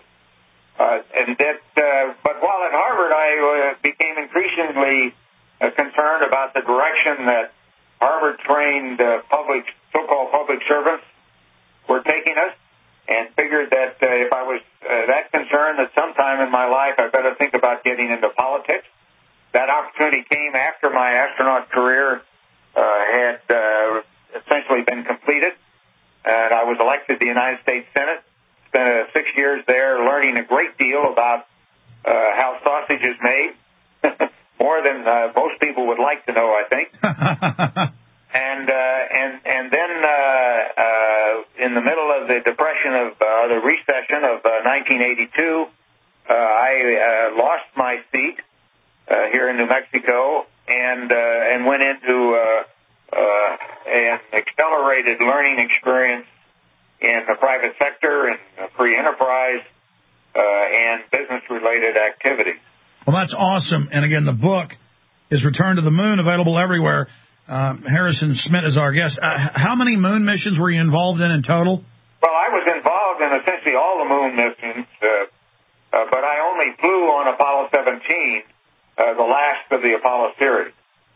But while at Harvard, I became increasingly concerned about the direction that Harvard-trained so-called public servants were taking us, and figured that if I was that concerned that sometime in my life I better think about getting into politics. That opportunity came after my astronaut career had essentially been completed, and I was elected to the United States Senate. Spent 6 years there learning a great deal about how sausage is made, more than most people would like to know, I think. And then in the middle of the depression of the recession of 1982, I lost my seat here in New Mexico and went into an accelerated learning experience in the private sector and free enterprise and business-related activities. Well, that's awesome. And again, the book is Return to the Moon, available everywhere. Harrison Schmitt is our guest. How many moon missions were you involved in total? Well, I was involved in essentially all the moon missions, but I only flew on Apollo 17, the last of the Apollo series.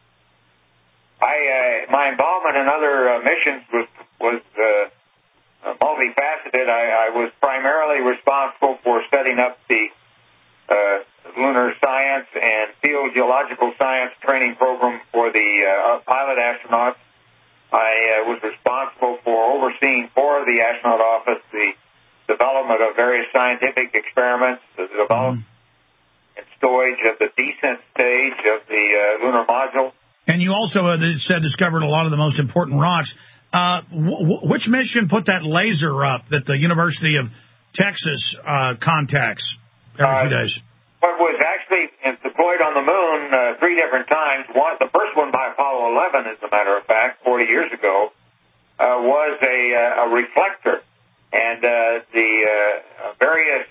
My involvement in other missions was multifaceted. I was primarily responsible for setting up the lunar science and field geological science training program for the pilot astronauts. I was responsible for overseeing for the astronaut office the development of various scientific experiments, the development and storage of the descent stage of the lunar module. And you also said discovered a lot of the most important rocks. Which mission put that laser up that the University of Texas contacts every few days? What was actually deployed on the moon 3 different times. The first one by Apollo 11, as a matter of fact, 40 years ago, was a reflector. And the various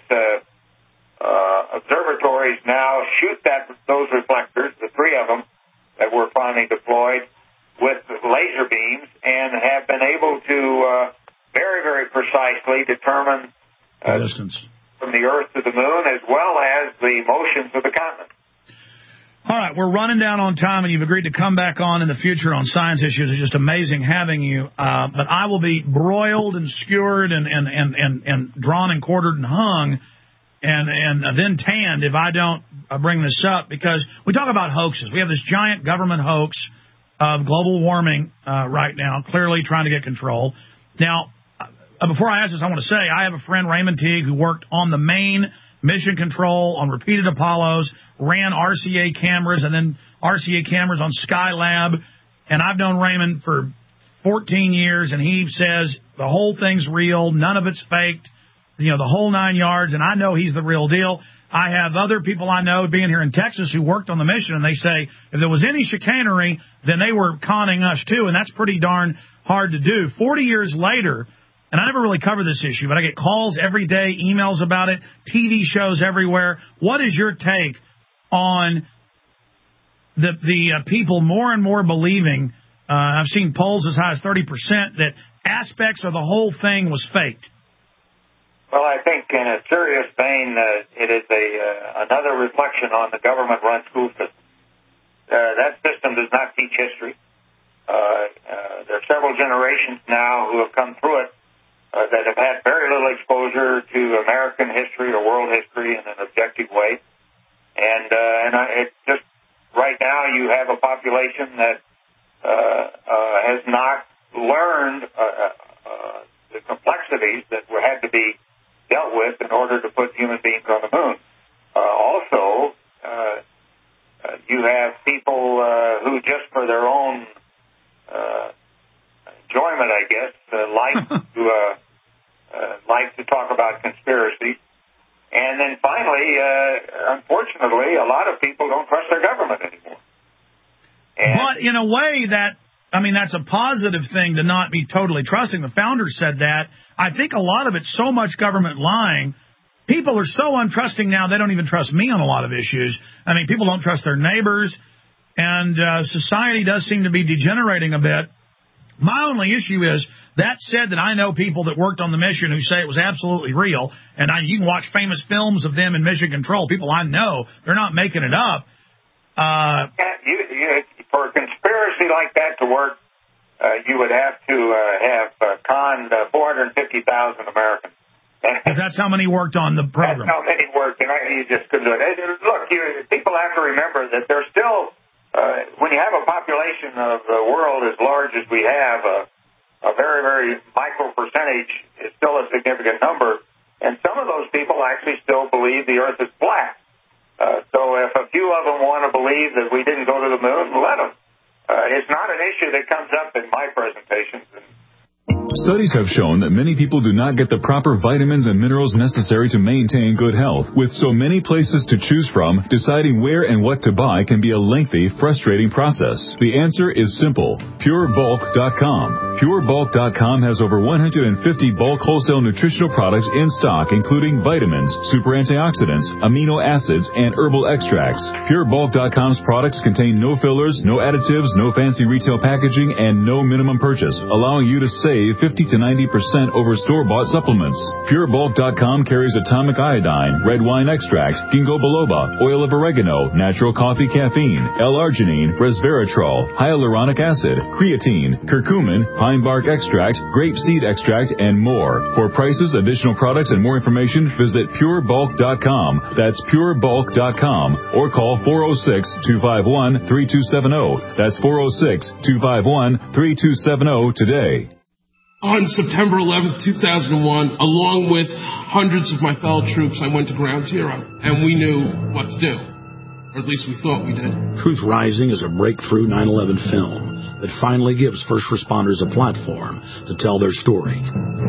observatories now shoot those reflectors, the 3 of them that were finally deployed, with laser beams, and have been able to very, very precisely determine the distance from the Earth to the Moon, as well as the motions of the continent. All right, we're running down on time, and you've agreed to come back on in the future on science issues. It's just amazing having you. But I will be broiled and skewered and drawn and quartered and hung and then tanned if I don't bring this up, because we talk about hoaxes. We have this giant government hoax of global warming right now, clearly trying to get control. Now, before I ask this, I want to say I have a friend, Raymond Teague, who worked on the main mission control on repeated Apollos, ran RCA cameras and then RCA cameras on Skylab. And I've known Raymond for 14 years, and he says the whole thing's real, none of it's faked, the whole 9 yards, and I know he's the real deal. I have other people I know being here in Texas who worked on the mission, and they say if there was any chicanery, then they were conning us too, and that's pretty darn hard to do. 40 years later, and I never really cover this issue, but I get calls every day, emails about it, TV shows everywhere. What is your take on the people more and more believing, I've seen polls as high as 30%, that aspects of the whole thing was faked? Well, I think in a serious vein, it is another reflection on the government-run school system. That system does not teach history. There are several generations now who have come through it that have had very little exposure to American history or world history in an objective way. And it's just right now you have a population that has not learned the complexities that had to be dealt with in order to put human beings on the moon. Also, you have people who just enjoyment, I guess, like to talk about conspiracy. And then finally, unfortunately, a lot of people don't trust their government anymore. But in a way that's a positive thing to not be totally trusting. The founders said that. I think a lot of it's so much government lying. People are so untrusting now, they don't even trust me on a lot of issues. I mean, people don't trust their neighbors, and society does seem to be degenerating a bit. My only issue is, that said, that I know people that worked on the mission who say it was absolutely real, and you can watch famous films of them in mission control. People I know, they're not making it up. For a conspiracy like that to work, you would have to have conned 450,000 Americans. Because that's how many worked on the program. That's how many worked, and you just couldn't do it. Look, people have to remember that there's still, when you have a population of the world as large as we have, a very, very micro percentage is still a significant number, and some of those people actually still believe the Earth is flat. So if a few of them want to believe that we didn't go to the moon, let them. It's not an issue that comes up in my presentations. Studies have shown that many people do not get the proper vitamins and minerals necessary to maintain good health. With so many places to choose from, deciding where and what to buy can be a lengthy, frustrating process. The answer is simple. PureBulk.com. PureBulk.com has over 150 bulk wholesale nutritional products in stock, including vitamins, super antioxidants, amino acids, and herbal extracts. PureBulk.com's products contain no fillers, no additives, no fancy retail packaging, and no minimum purchase, allowing you to save 50 to 90% over store-bought supplements. PureBulk.com carries atomic iodine, red wine extract, ginkgo biloba, oil of oregano, natural coffee caffeine, L-arginine, resveratrol, hyaluronic acid, creatine, curcumin, pine bark extract, grape seed extract, and more. For prices, additional products, and more information, visit PureBulk.com. That's PureBulk.com, or call 406-251-3270. That's 406-251-3270 today. On September 11th, 2001, along with hundreds of my fellow troops, I went to Ground Zero, and we knew what to do. Or at least we thought we did. Truth Rising is a breakthrough 9/11 film that finally gives first responders a platform to tell their story.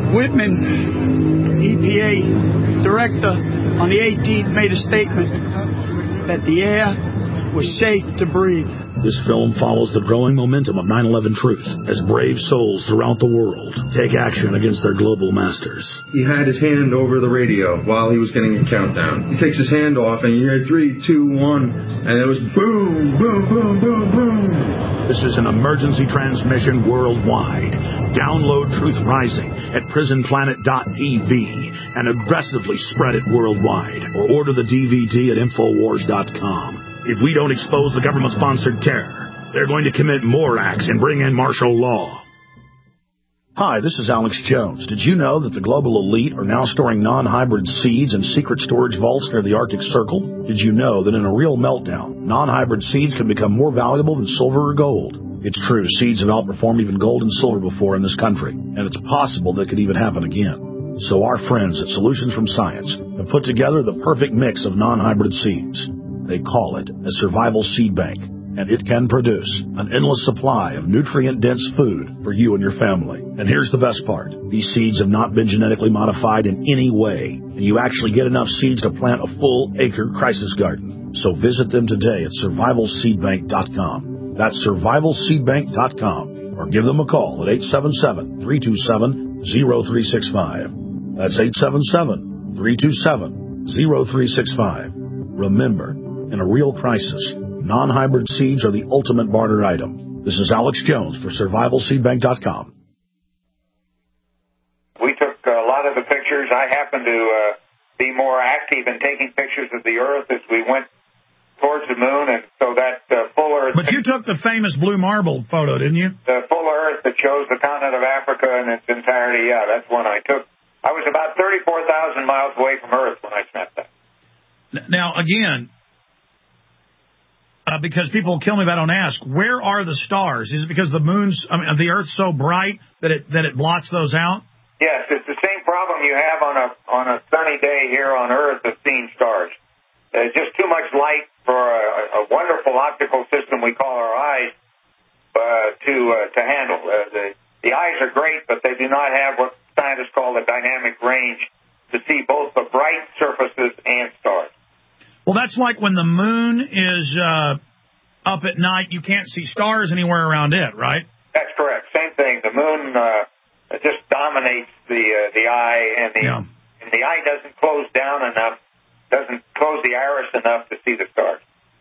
Whitman, EPA director, on the 18th made a statement that the air was safe to breathe. This film follows the growing momentum of 9/11 truth as brave souls throughout the world take action against their global masters. He had his hand over the radio while he was getting a countdown. He takes his hand off and you hear 3, 2, 1, and it was boom, boom, boom, boom, boom. This is an emergency transmission worldwide. Download Truth Rising at prisonplanet.tv and aggressively spread it worldwide, or order the DVD at Infowars.com. If we don't expose the government-sponsored terror, they're going to commit more acts and bring in martial law. Hi, this is Alex Jones. Did you know that the global elite are now storing non-hybrid seeds in secret storage vaults near the Arctic Circle? Did you know that in a real meltdown, non-hybrid seeds can become more valuable than silver or gold? It's true, seeds have outperformed even gold and silver before in this country, and it's possible that could even happen again. So our friends at Solutions from Science have put together the perfect mix of non-hybrid seeds. They call it a survival seed bank, and it can produce an endless supply of nutrient-dense food for you and your family. And here's the best part. These seeds have not been genetically modified in any way, and you actually get enough seeds to plant a full-acre crisis garden. So visit them today at survivalseedbank.com. That's survivalseedbank.com, or give them a call at 877-327-0365. That's 877-327-0365. Remember, in a real crisis, non-hybrid seeds are the ultimate barter item. This is Alex Jones for survivalseedbank.com. We took a lot of the pictures. I happened to be more active in taking pictures of the Earth as we went towards the moon, and so that full Earth... But you took the famous blue marble photo, didn't you? The full Earth that shows the continent of Africa in its entirety, yeah, that's one I took. I was about 34,000 miles away from Earth when I snapped that. Now, again... because people will kill me if I don't ask, where are the stars? Is it because the the Earth's so bright that it blots those out? Yes, it's the same problem you have on a sunny day here on Earth of seeing stars. Just too much light for a wonderful optical system we call our eyes to handle. The eyes are great, but they do not have what scientists call the dynamic range to see both the bright surfaces and stars. Well, that's like when the moon is up at night, you can't see stars anywhere around it, right? That's correct. Same thing. The moon just dominates the eye, and the eye doesn't close down enough, doesn't close the iris enough to see the stars.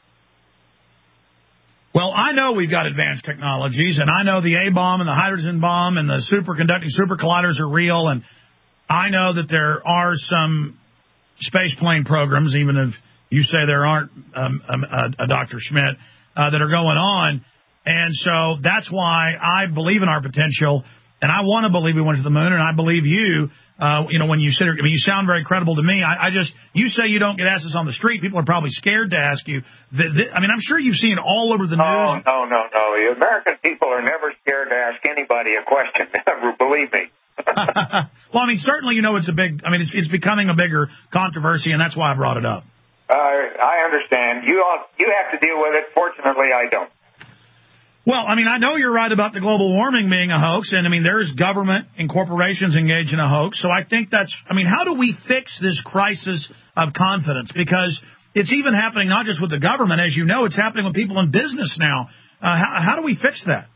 Well, I know we've got advanced technologies, and I know the A-bomb and the hydrogen bomb and the superconducting super colliders are real, and I know that there are some space plane programs, even if you say there aren't a Dr. Schmidt, that are going on. And so that's why I believe in our potential, and I want to believe we went to the moon, and I believe you. When you sit, you sound very credible to me. You say you don't get asked this on the street. People are probably scared to ask you. I'm sure you've seen it all over the news. No. The American people are never scared to ask anybody a question. Believe me. Well, certainly, it's becoming a bigger controversy, and that's why I brought it up. I understand. You have to deal with it. Fortunately, I don't. Well, I know you're right about the global warming being a hoax, and, there's government and corporations engaged in a hoax. So I think how do we fix this crisis of confidence? Because it's even happening not just with the government, as you know, it's happening with people in business now. How do we fix that?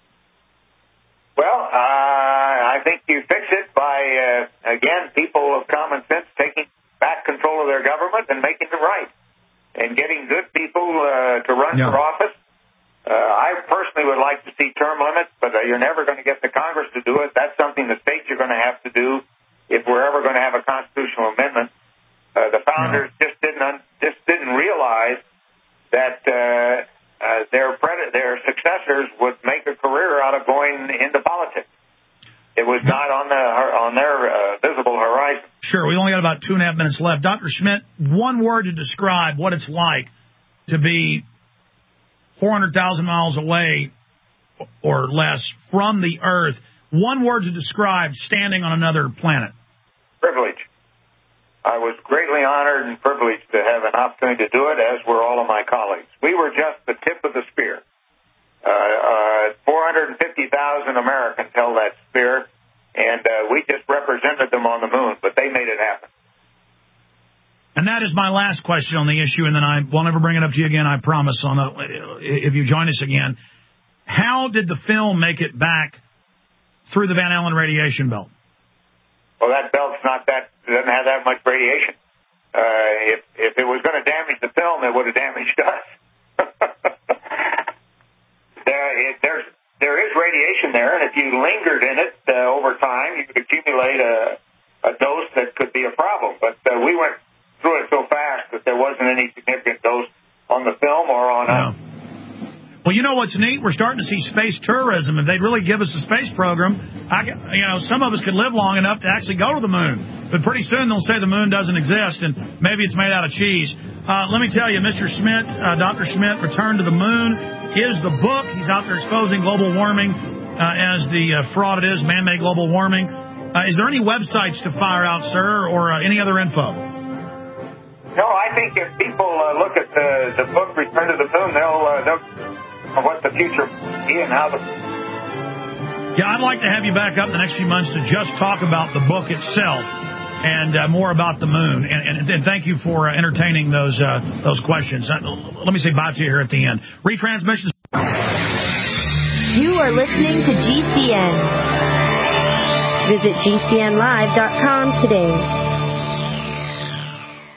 Well, I think you fix it by, again, people of common sense taking back control of their government and making it right and getting good people to run for office. I personally would like to see term limits, but you're never going to get the Congress to do it. That's something the states are going to have to do if we're ever going to have a constitutional amendment. The founders just didn't realize that their successors would make a career out of going into politics. It was not on their visible horizon. Sure. We only got about 2.5 minutes left. Dr. Schmidt, one word to describe what it's like to be 400,000 miles away or less from the Earth. One word to describe standing on another planet. Privilege. I was greatly honored and privileged to have an opportunity to do it, as were all of my colleagues. We were just the tip of the spear. 450,000 Americans held that spear, and we just represented them on the moon, but they made it happen. And that is my last question on the issue, and then I won't ever bring it up to you again, I promise, if you join us again. How did the film make it back through the Van Allen radiation belt? Well, that belt's doesn't have that much radiation. If it was going to damage the film, it would have damaged us. There is radiation there, and if you lingered in it over time, you could accumulate a dose that could be a problem. But we went through it so fast that there wasn't any significant dose on the film or on us. Well, you know what's neat? We're starting to see space tourism. If they'd really give us a space program, some of us could live long enough to actually go to the moon. But pretty soon they'll say the moon doesn't exist, and maybe it's made out of cheese. Let me tell you, Mr. Schmidt, Dr. Schmidt, Return to the Moon is the book. He's out there exposing global warming as the fraud it is, man-made global warming. Is there any websites to fire out, sir, or any other info? No, I think if people look at the book Return to the Moon, they'll what the future be and how the... Yeah, I'd like to have you back up in the next few months to just talk about the book itself and more about the moon. And thank you for entertaining those questions. Let me say bye to you here at the end. Retransmissions. You are listening to GCN. Visit GCNlive.com today.